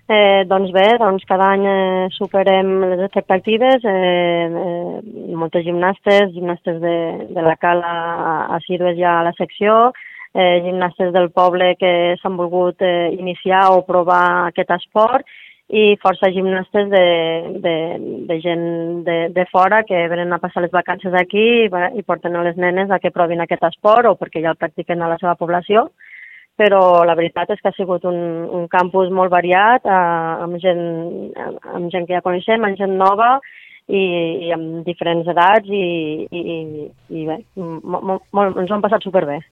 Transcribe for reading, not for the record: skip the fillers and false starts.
Doncs bé, cada any superem les expectatives, moltes gimnastes de la cala assídues ja a la secció, gimnastes del poble que s'han volgut iniciar o provar aquest esport i força gimnastes de gent de fora que venen a passar les vacances aquí i porten a les nenes a que provin aquest esport o perquè ja el practiquen a la seva població. Però la veritat és que ha sigut un campus molt variat, amb gent que ja coneixem, amb gent nova i amb diferents edats i bé, ens ho hem passat superbé.